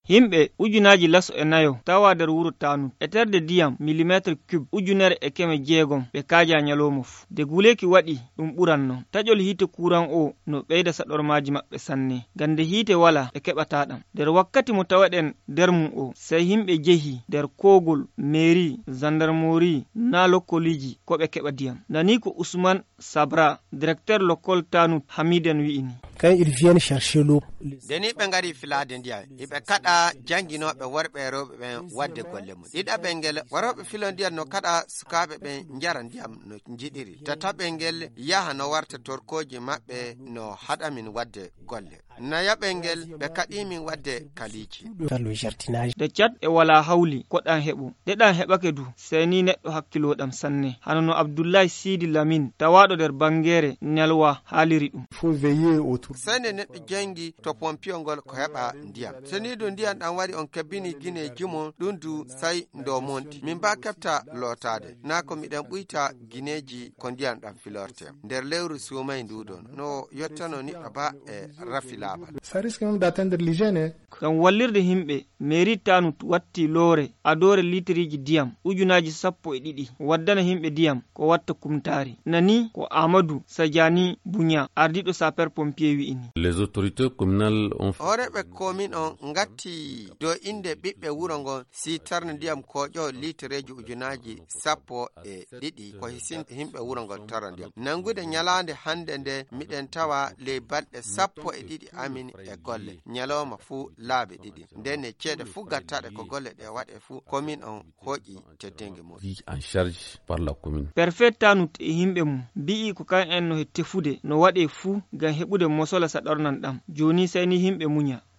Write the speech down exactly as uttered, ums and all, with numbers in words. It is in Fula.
himɓe ujunaji laso e nayo tawa nder wuro Tanut e terde diyam millimétre cube ujunere e keme jeegom ɓe kaaja nyaloma fu. De guleki waɗi ɗum ɓuranno taƴol hite kuran o no ɓeyda saɗormaji maɓɓe sanne gande hite wala e keɓata ɗam. nder wakkati mo tawaɗen nder mum o sey himɓe jehi nder kogol mairie gendarmerie na lokkoliji ko ɓe keɓa diyam. Nani ko Ousmane Sabra directeur local Tanut Hamiden wi'ini. Quand ils viennent chercher l'eau, deni ɓe ngari filade ndiyam iɓe kaɗa janginoɓe worɓe rewɓe ɓen wadde golle mum. ɗiɗa ɓengel waroɓe filo ndiyam no kaɗa sukaɓe ɓen jara ndiyam no jiɗiri. tataɓe ngel yaha no warta torkoji maɓɓe no haɗa min wadde golle. nayaɓe ngel ɓe kaɗi min wadde kaliji. de cat e wala hawli koɗan heɓu ɗeɗan heɓake du sey ni neɗɗo hakkiloɗam sanne hano no Abdoulaye Sidi Lamine tawaɗo nder bangere Nyalwa haaliri ɗum. sende neɗɗo jangi to pompio ngol ko heɓa ndiyam seni do ndiyam ɗan wari on kebbini guine jumon ɗum du sai ndo monti min ba kefta lotade na ko miɗen ɓuyta guineji ko ndiyam ɗan filorte nder lewru sumay nduɗon no yottano niɗɗo ba e rafi laɓal. Ça risque même d'atteindre l'hygiène. Ngam wallirde himɓe mairie Tanut watti loore adore litriji diyam ujunaji sappo e ɗiɗi waddana himɓe diyam ko watta kumtari. Nani ko Amadou Sadiani Bunya ardiɗo sapeur pompier wi'ini. Les autorités communales ont horeɓe commune on ngatti do inde ɓiɓɓe wuro ngon si tarne ndiyam koƴo litreji ujunaji sappo e ɗiɗi ko hisin himɓe wuro ngon tara ndiyam. Nangude nyalande hande nde miɗen tawa ley balɗe sappo e ɗiɗi amin e golle nyaloma fu laaɓe ɗiɗi nden e ceeɗe fu gattaɗe ko golle ɗe waɗe fu commune on hoƴi teddingue mum en charge par la commune. Préfet Tanut e himɓe mum bi'i ko kan en no he tefude no waɗe fu ngam heɓude mosola saɗornan ɗam joni sayni himɓe munya.